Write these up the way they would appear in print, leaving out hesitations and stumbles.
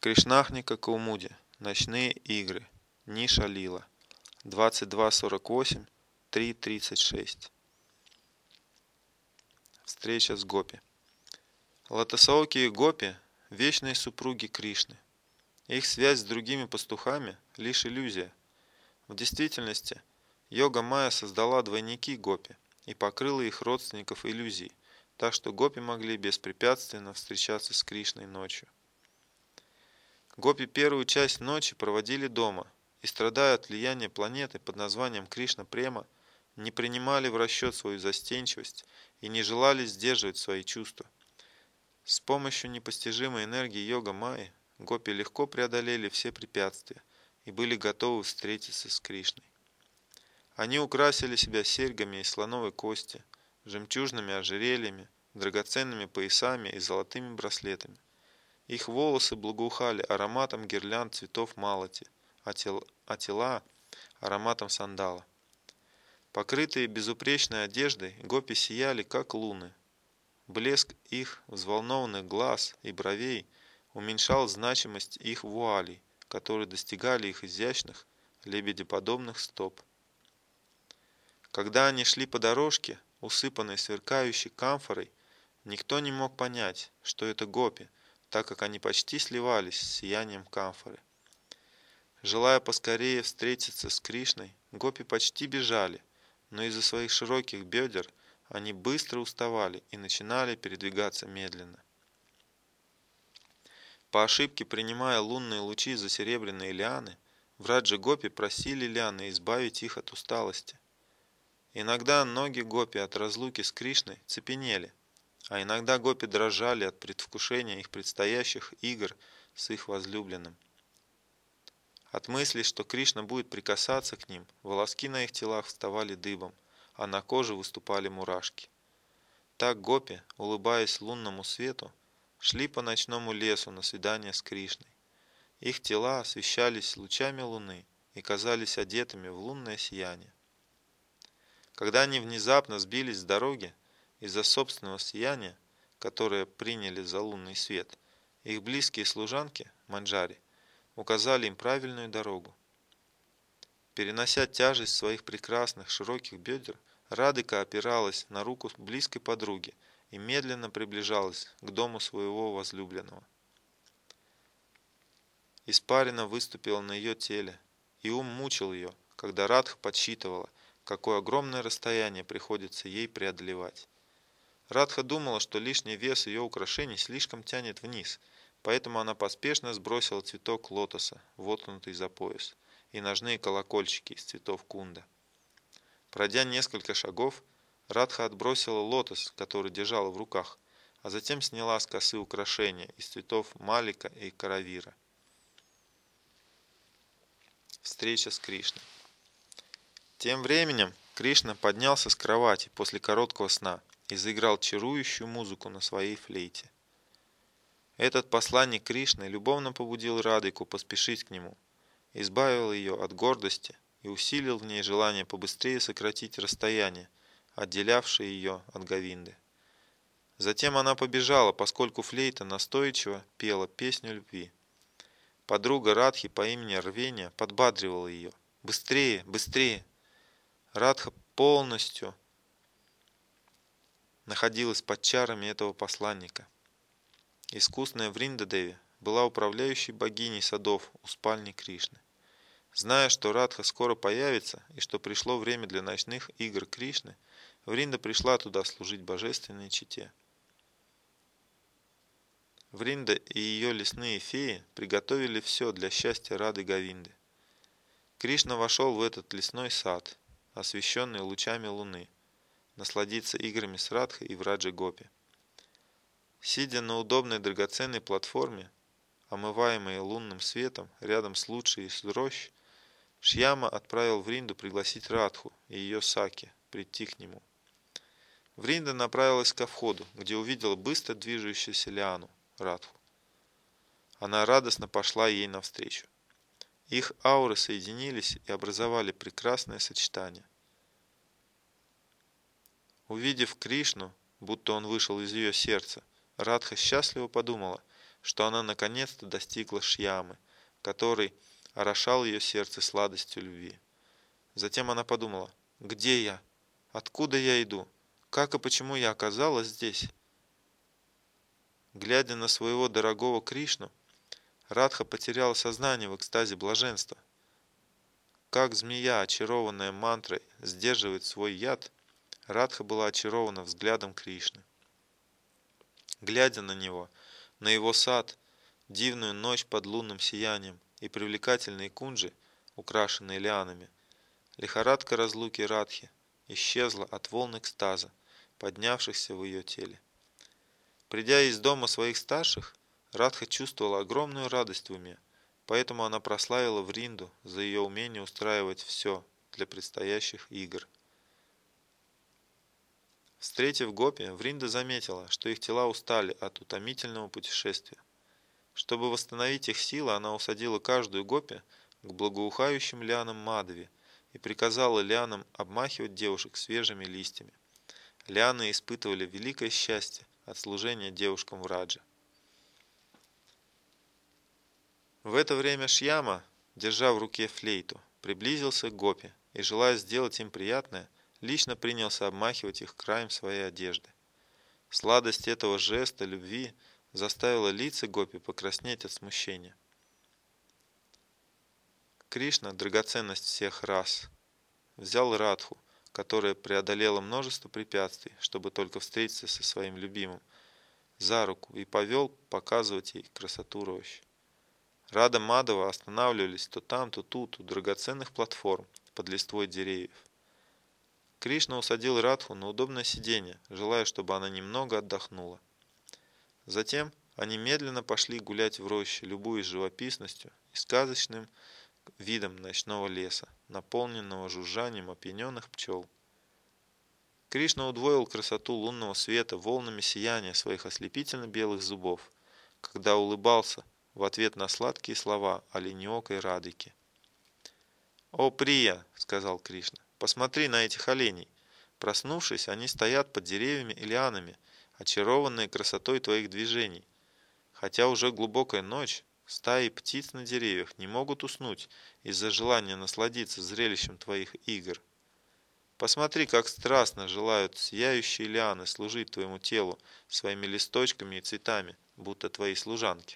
Кришнахника Каумуди. Ночные игры. Ниша Лила. 22:48, 3:36. Встреча с Гопи. Лотосаоки и Гопи – вечные супруги Кришны. Их связь с другими пастухами – лишь иллюзия. В действительности, йога Майя создала двойники Гопи и покрыла их родственников иллюзией, так что Гопи могли беспрепятственно встречаться с Кришной ночью. Гопи первую часть ночи проводили дома и, страдая от влияния планеты под названием Кришна-Према, не принимали в расчет свою застенчивость и не желали сдерживать свои чувства. С помощью непостижимой энергии йога Майи Гопи легко преодолели все препятствия и были готовы встретиться с Кришной. Они украсили себя серьгами из слоновой кости, жемчужными ожерельями, драгоценными поясами и золотыми браслетами. Их волосы благоухали ароматом гирлянд цветов малати, а тела – ароматом сандала. Покрытые безупречной одеждой, гопи сияли, как луны. Блеск их взволнованных глаз и бровей уменьшал значимость их вуалей, которые достигали их изящных, лебедеподобных стоп. Когда они шли по дорожке, усыпанной сверкающей камфорой, никто не мог понять, что это гопи, так как они почти сливались с сиянием камфоры. Желая поскорее встретиться с Кришной, гопи почти бежали, но из-за своих широких бедер они быстро уставали и начинали передвигаться медленно. По ошибке принимая лунные лучи за серебряные лианы, враджи Гопи просили лианы избавить их от усталости. Иногда ноги Гопи от разлуки с Кришной цепенели, а иногда Гопи дрожали от предвкушения их предстоящих игр с их возлюбленным. От мысли, что Кришна будет прикасаться к ним, волоски на их телах вставали дыбом, а на коже выступали мурашки. Так Гопи, улыбаясь лунному свету, шли по ночному лесу на свидание с Кришной. Их тела освещались лучами луны и казались одетыми в лунное сияние. Когда они внезапно сбились с дороги из-за собственного сияния, которое приняли за лунный свет, их близкие служанки, манджари, указали им правильную дорогу. Перенося тяжесть своих прекрасных широких бедер, Радыка опиралась на руку близкой подруги и медленно приближалась к дому своего возлюбленного. Испарина выступила на ее теле, и ум мучил ее, когда Радха подсчитывала, какое огромное расстояние приходится ей преодолевать. Радха думала, что лишний вес ее украшений слишком тянет вниз, поэтому она поспешно сбросила цветок лотоса, воткнутый за пояс, и ножные колокольчики из цветов кунда. Пройдя несколько шагов, Радха отбросила лотос, который держала в руках, а затем сняла с косы украшения из цветов малика и каравира. Встреча с Кришной. Тем временем Кришна поднялся с кровати после короткого сна и заиграл чарующую музыку на своей флейте. Этот посланник Кришны любовно побудил Радыку поспешить к нему, избавил ее от гордости и усилил в ней желание побыстрее сократить расстояние, отделявшее ее от Говинды. Затем она побежала, поскольку флейта настойчиво пела песню любви. Подруга Радхи по имени Рвения подбадривала ее. «Быстрее, быстрее!» Радха полностью находилась под чарами этого посланника. Искусная Вриндадеви была управляющей богиней садов у спальни Кришны. Зная, что Радха скоро появится и что пришло время для ночных игр Кришны, Вринда пришла туда служить божественной чете. Вринда и ее лесные феи приготовили все для счастья Рады Говинды. Кришна вошел в этот лесной сад, освещенный лучами луны, насладиться играми с Радхой и Враджи Гопи. Сидя на удобной драгоценной платформе, омываемой лунным светом, рядом с лучшей из рощ, Шьяма отправил Вринду пригласить Радху и ее Саки прийти к нему. Вринда направилась ко входу, где увидела быстро движущуюся Лиану, Радху. Она радостно пошла ей навстречу. Их ауры соединились и образовали прекрасное сочетание. Увидев Кришну, будто он вышел из ее сердца, Радха счастливо подумала, что она наконец-то достигла Шьямы, который орошал ее сердце сладостью любви. Затем она подумала: «Где я? Откуда я иду? Как и почему я оказалась здесь?» Глядя на своего дорогого Кришну, Радха потеряла сознание в экстазе блаженства. Как змея, очарованная мантрой, сдерживает свой яд, Радха была очарована взглядом Кришны. Глядя на него, на его сад, дивную ночь под лунным сиянием и привлекательные кунджи, украшенные лианами, лихорадка разлуки Радхи исчезла от волн экстаза, поднявшихся в ее теле. Придя из дома своих старших, Радха чувствовала огромную радость в уме, поэтому она прославила Вринду за ее умение устраивать все для предстоящих игр. Встретив гопи, Вринда заметила, что их тела устали от утомительного путешествия. Чтобы восстановить их силы, она усадила каждую гопи к благоухающим лианам Мадхви и приказала лианам обмахивать девушек свежими листьями. Лианы испытывали великое счастье от служения девушкам в Раджа. В это время Шьяма, держа в руке флейту, приблизился к гопи и, желая сделать им приятное, лично принялся обмахивать их краем своей одежды. Сладость этого жеста любви заставила лица гопи покраснеть от смущения. Кришна, драгоценность всех рас, взял Радху, которая преодолела множество препятствий, чтобы только встретиться со своим любимым, за руку и повел показывать ей красоту рощ. Рада Мадхава останавливались то там, то тут, у драгоценных платформ под листвой деревьев. Кришна усадил Радху на удобное сиденье, желая, чтобы она немного отдохнула. Затем они медленно пошли гулять в роще, любуясь живописностью и сказочным видом ночного леса, наполненного жужжанием опьяненных пчел. Кришна удвоил красоту лунного света волнами сияния своих ослепительно-белых зубов, когда улыбался в ответ на сладкие слова оленеокой Радыки. «О, Прия!» — сказал Кришна. «Посмотри на этих оленей. Проснувшись, они стоят под деревьями и лианами, очарованные красотой твоих движений. Хотя уже глубокая ночь, стаи птиц на деревьях не могут уснуть из-за желания насладиться зрелищем твоих игр. Посмотри, как страстно желают сияющие лианы служить твоему телу своими листочками и цветами, будто твои служанки».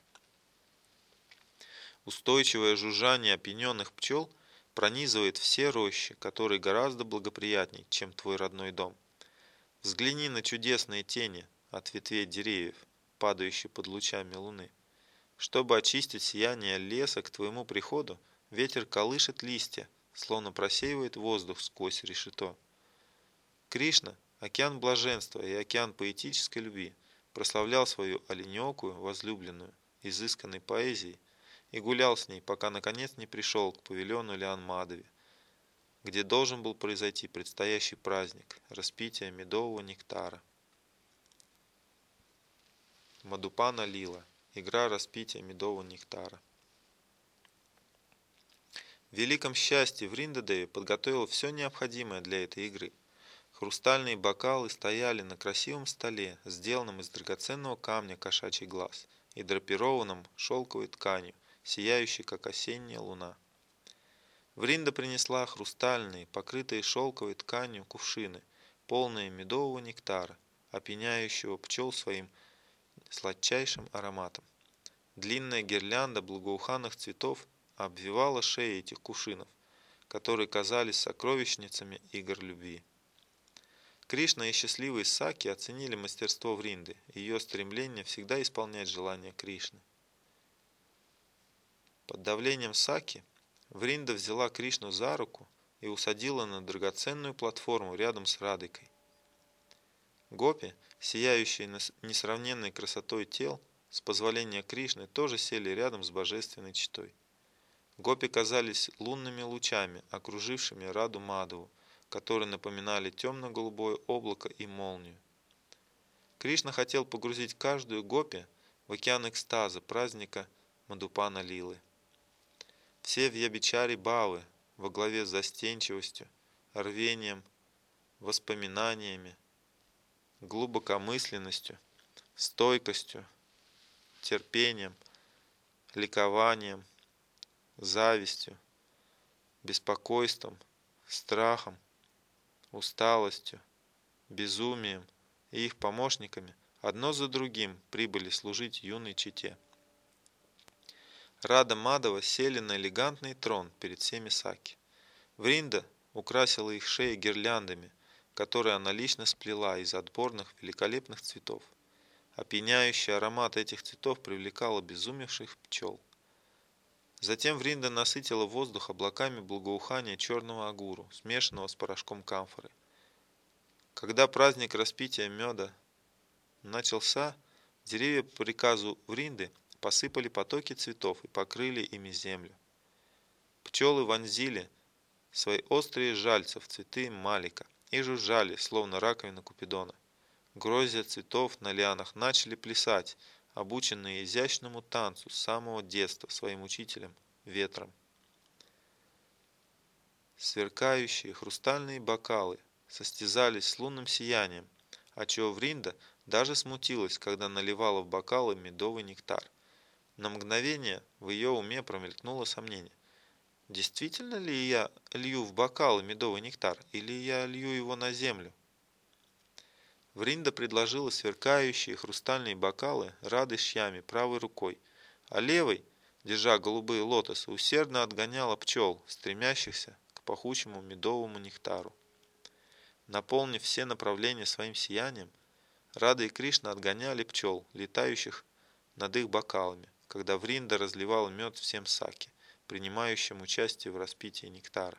Устойчивое жужжание опьяненных пчел пронизывает все рощи, которые гораздо благоприятней, чем твой родной дом. Взгляни на чудесные тени от ветвей деревьев, падающие под лучами луны. Чтобы очистить сияние леса к твоему приходу, ветер колышет листья, словно просеивает воздух сквозь решето. Кришна, океан блаженства и океан поэтической любви, прославлял свою оленеокую возлюбленную изысканной поэзией и гулял с ней, пока наконец не пришел к павильону Лиан Мадхви, где должен был произойти предстоящий праздник распития медового нектара. Мадхупана Лила. Игра распития медового нектара. В великом счастье Вриндадеви подготовил все необходимое для этой игры. Хрустальные бокалы стояли на красивом столе, сделанном из драгоценного камня кошачий глаз и драпированном шелковой тканью, сияющей, как осенняя луна. Вринда принесла хрустальные, покрытые шелковой тканью кувшины, полные медового нектара, опьяняющего пчел своим сладчайшим ароматом. Длинная гирлянда благоуханных цветов обвивала шеи этих кувшинов, которые казались сокровищницами игр любви. Кришна и счастливые Саки оценили мастерство Вринды и ее стремление всегда исполнять желания Кришны. Под давлением Саки Вринда взяла Кришну за руку и усадила на драгоценную платформу рядом с Радыкой. Гопи, сияющие несравненной красотой тел, с позволения Кришны, тоже сели рядом с божественной четой. Гопи казались лунными лучами, окружившими Раду Мадхаву, которые напоминали темно-голубое облако и молнию. Кришна хотел погрузить каждую гопи в океан экстаза праздника Мадхупана Лилы. Все вьябичари бхавы во главе с застенчивостью, рвением, воспоминаниями, глубокомысленностью, стойкостью, терпением, ликованием, завистью, беспокойством, страхом, усталостью, безумием и их помощниками одно за другим прибыли служить юной чете. Рада Мадова сели на элегантный трон перед всеми саки. Вринда украсила их шеи гирляндами, которые она лично сплела из отборных великолепных цветов. Опьяняющий аромат этих цветов привлекал обезумевших пчел. Затем Вринда насытила воздух облаками благоухания черного агуру, смешанного с порошком камфоры. Когда праздник распития меда начался, деревья по приказу Вринды посыпали потоки цветов и покрыли ими землю. Пчелы вонзили свои острые жальца в цветы малика и жужжали, словно раковина Купидона. Гроздья цветов на лианах начали плясать, обученные изящному танцу с самого детства своим учителем – ветром. Сверкающие хрустальные бокалы состязались с лунным сиянием, отчего Вринда даже смутилась, когда наливала в бокалы медовый нектар. На мгновение в ее уме промелькнуло сомнение. Действительно ли я лью в бокалы медовый нектар, или я лью его на землю? Вринда предложила сверкающие хрустальные бокалы Рады Шьяме правой рукой, а левой, держа голубые лотосы, усердно отгоняла пчел, стремящихся к пахучему медовому нектару. Наполнив все направления своим сиянием, Рада и Кришна отгоняли пчел, летающих над их бокалами, когда Вринда разливала мед всем саки, принимающим участие в распитии нектара.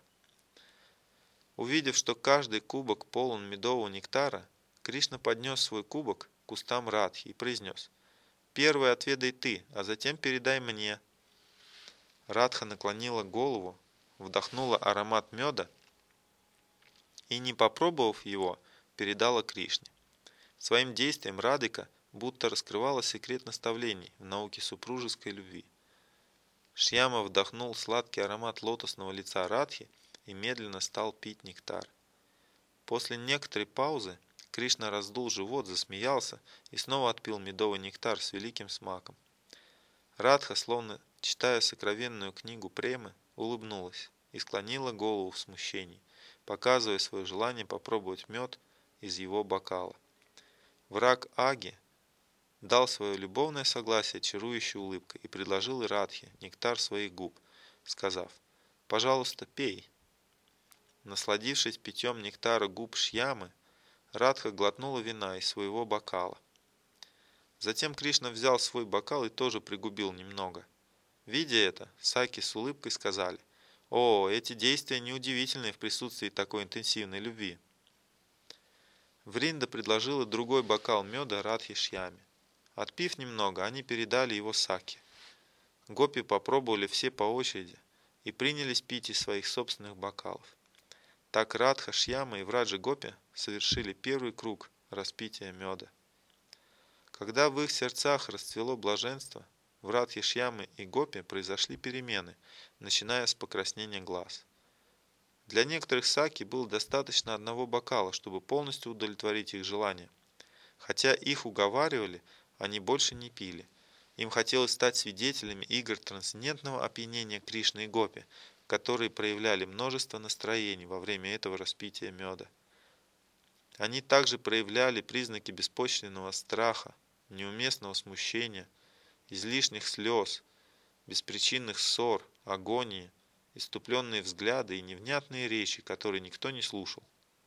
Увидев, что каждый кубок полон медового нектара, Кришна поднес свой кубок к устам Радхи и произнес: «Первый отведай ты, а затем передай мне». Радха наклонила голову, вдохнула аромат меда и, не попробовав его, передала Кришне. Своим действием Радхика будто раскрывала секрет наставлений в науке супружеской любви. Шьяма вдохнул сладкий аромат лотосного лица Радхи и медленно стал пить нектар. После некоторой паузы Кришна раздул живот, засмеялся и снова отпил медовый нектар с великим смаком. Радха, словно читая сокровенную книгу Премы, улыбнулась и склонила голову в смущении, показывая свое желание попробовать мед из его бокала. Враг Аги дал свое любовное согласие чарующей улыбкой и предложил Радхе нектар своих губ, сказав: «Пожалуйста, пей». Насладившись питьем нектара губ Шьямы, Радха глотнула вина из своего бокала. Затем Кришна взял свой бокал и тоже пригубил немного. Видя это, саки с улыбкой сказали: «О, эти действия неудивительны в присутствии такой интенсивной любви». Вринда предложила другой бокал меда Радхе Шьяме. Отпив немного, они передали его саки. Гопи попробовали все по очереди и принялись пить из своих собственных бокалов. Так Радха, Шьяма и Враджа Гопи совершили первый круг распития меда. Когда в их сердцах расцвело блаженство, в Радхе, Шьямы и Гопи произошли перемены, начиная с покраснения глаз. Для некоторых саки было достаточно одного бокала, чтобы полностью удовлетворить их желание. Хотя их уговаривали, они больше не пили. Им хотелось стать свидетелями игр трансцендентного опьянения Кришны и Гопи, которые проявляли множество настроений во время этого распития меда. Они также проявляли признаки беспочвенного страха, неуместного смущения, излишних слез, беспричинных ссор, агонии, исступленные взгляды и невнятные речи, которые никто не слушал.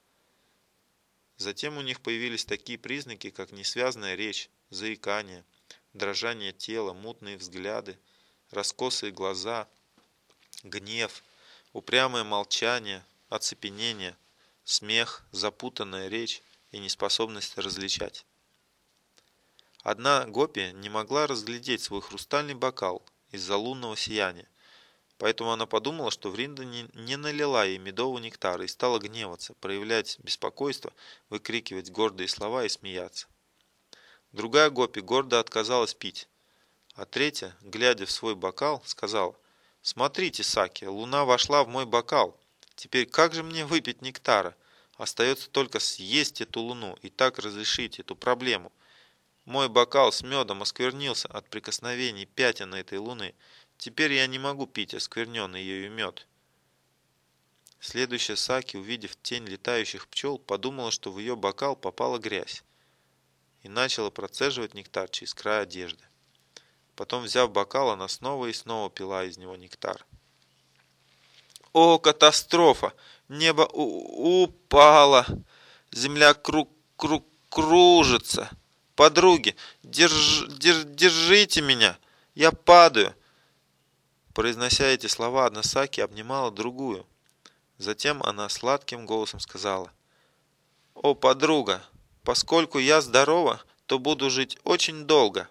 Затем у них появились такие признаки, как несвязная речь, заикание, дрожание тела, мутные взгляды, раскосые глаза, гнев, упрямое молчание, оцепенение, смех, запутанная речь и неспособность различать. Одна гопи не могла разглядеть свой хрустальный бокал из-за лунного сияния, поэтому она подумала, что Вринда не налила ей медового нектара и стала гневаться, проявлять беспокойство, выкрикивать гордые слова и смеяться. Другая гопи гордо отказалась пить, а третья, глядя в свой бокал, сказала: «Смотрите, саки, луна вошла в мой бокал. Теперь как же мне выпить нектара? Остается только съесть эту луну и так разрешить эту проблему. Мой бокал с медом осквернился от прикосновений пятен этой луны. Теперь я не могу пить оскверненный ею мед. Следующая Саки, увидев тень летающих пчел, подумала, что в ее бокал попала грязь, и начала процеживать нектар через край одежды. Потом, взяв бокал, она снова и снова пила из него нектар. О, катастрофа! Небо упало! Земля кружится! Подруги, держите меня! Я падаю! Произнося эти слова, одна Саки обнимала другую. Затем она сладким голосом сказала: «О, подруга, поскольку я здорова, то буду жить очень долго».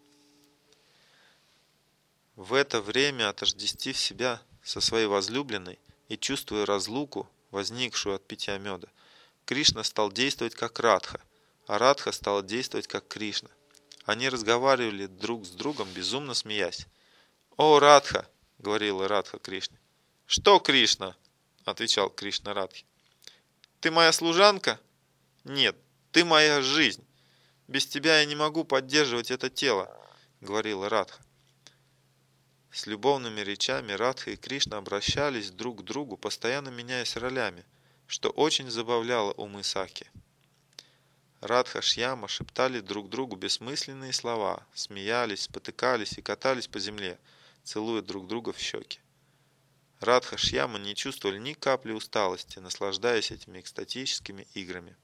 В это время, отождествив себя со своей возлюбленной и чувствуя разлуку, возникшую от питья меда, Кришна стал действовать как Радха, а Радха стала действовать как Кришна. Они разговаривали друг с другом, безумно смеясь. «О, Радха!» — говорила Радха Кришне. «Что, Кришна?» — отвечал Кришна Радхе. «Ты моя служанка?» «Нет, ты моя жизнь. Без тебя я не могу поддерживать это тело», — говорила Радха. С любовными речами Радха и Кришна обращались друг к другу, постоянно меняясь ролями, что очень забавляло умы Саки. Радха Шьяма шептали друг другу бессмысленные слова, смеялись, спотыкались и катались по земле, целуя друг друга в щеки. Радха Шьяма не чувствовали ни капли усталости, наслаждаясь этими экстатическими играми.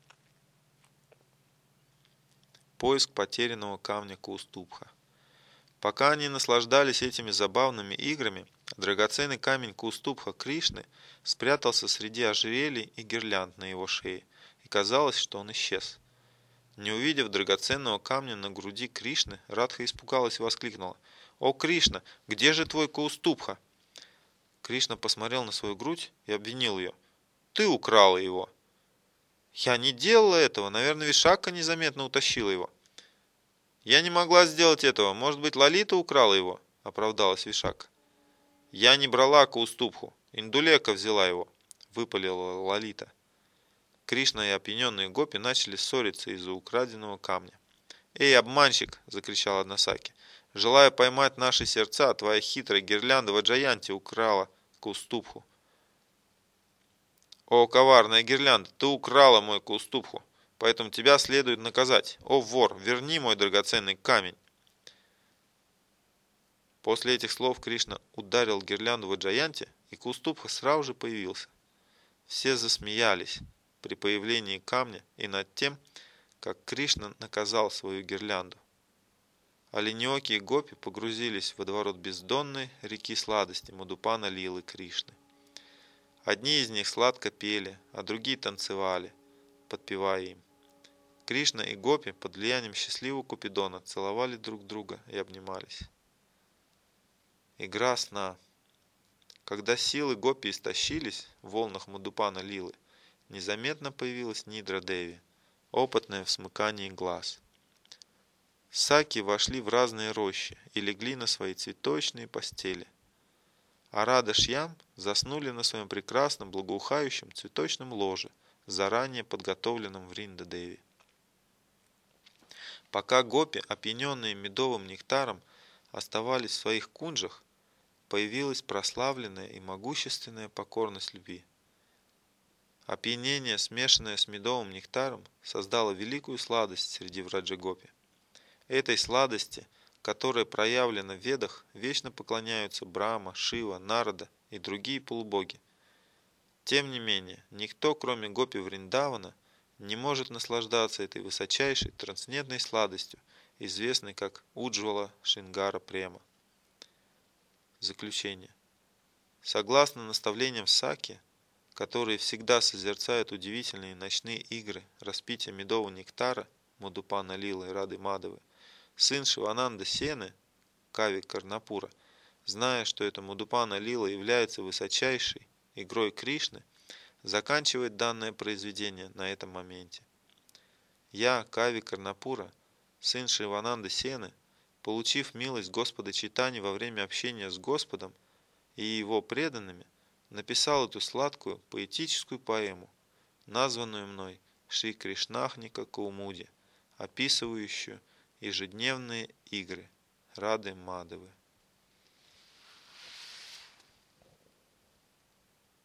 Поиск потерянного камня Каустубха. Пока они наслаждались этими забавными играми, драгоценный камень Каустубха Кришны спрятался среди ожерелий и гирлянд на его шее, и казалось, что он исчез. Не увидев драгоценного камня на груди Кришны, Радха испугалась и воскликнула: «О, Кришна, где же твой Каустубха?» Кришна посмотрел на свою грудь и обвинил ее: «Ты украла его!» «Я не делала этого, наверное, Вишакка незаметно утащила его». «Я не могла сделать этого, может быть, Лалита украла его?» — оправдалась Вишакка. «Я не брала Каустубху, Индулека взяла его», — выпалила Лалита. Кришна и опьяненные гопи начали ссориться из-за украденного камня. «Эй, обманщик!» — закричала одна Саки. «Желая поймать наши сердца, твоя хитрая гирлянда Ваджаянти украла Каустубху». «О, коварная гирлянда, ты украла мой Каустубху, поэтому тебя следует наказать. О, вор, верни мой драгоценный камень». После этих слов Кришна ударил гирлянду Ваджаянти, и Каустубха сразу же появился. Все засмеялись при появлении камня и над тем, как Кришна наказал свою гирлянду. Оленёки и гопи погрузились в водоворот бездонной реки сладости Мадхупана Лилы Кришны. Одни из них сладко пели, а другие танцевали, подпевая им. Кришна и гопи под влиянием счастливого Купидона целовали друг друга и обнимались. Игра сна. Когда силы гопи истощились в волнах Мадхупана Лилы, незаметно появилась Нидра Деви, опытная в смыкании глаз. Саки вошли в разные рощи и легли на свои цветочные постели. А Рада Шьям заснули на своем прекрасном благоухающем цветочном ложе, заранее подготовленном в Ринда-Деви. Пока гопи, опьяненные медовым нектаром, оставались в своих кунджах, появилась прославленная и могущественная покорность любви. Опьянение, смешанное с медовым нектаром, создало великую сладость среди враджа-гопи. Этой сладости, которая проявлена в Ведах, вечно поклоняются Брахма, Шива, Нарада и другие полубоги. Тем не менее, никто, кроме гопи Вриндавана, не может наслаждаться этой высочайшей трансцендентной сладостью, известной как Уджвала Шингара Према. Заключение. Согласно наставлениям Саки, которые всегда созерцают удивительные ночные игры распития медового нектара Мадхупана Лилы и Рады Мадавы, сын Шивананда Сены, Кави Карнапура, зная, что эта Мадхупана Лила является высочайшей игрой Кришны, заканчивает данное произведение на этом моменте. Я, Кави Карнапура, сын Шивананды Сены, получив милость Господа Чайтаньи во время общения с Господом и его преданными, написал эту сладкую поэтическую поэму, названную мной Шри Кришнахника Каумуди, описывающую ежедневные игры Рады Мадовы.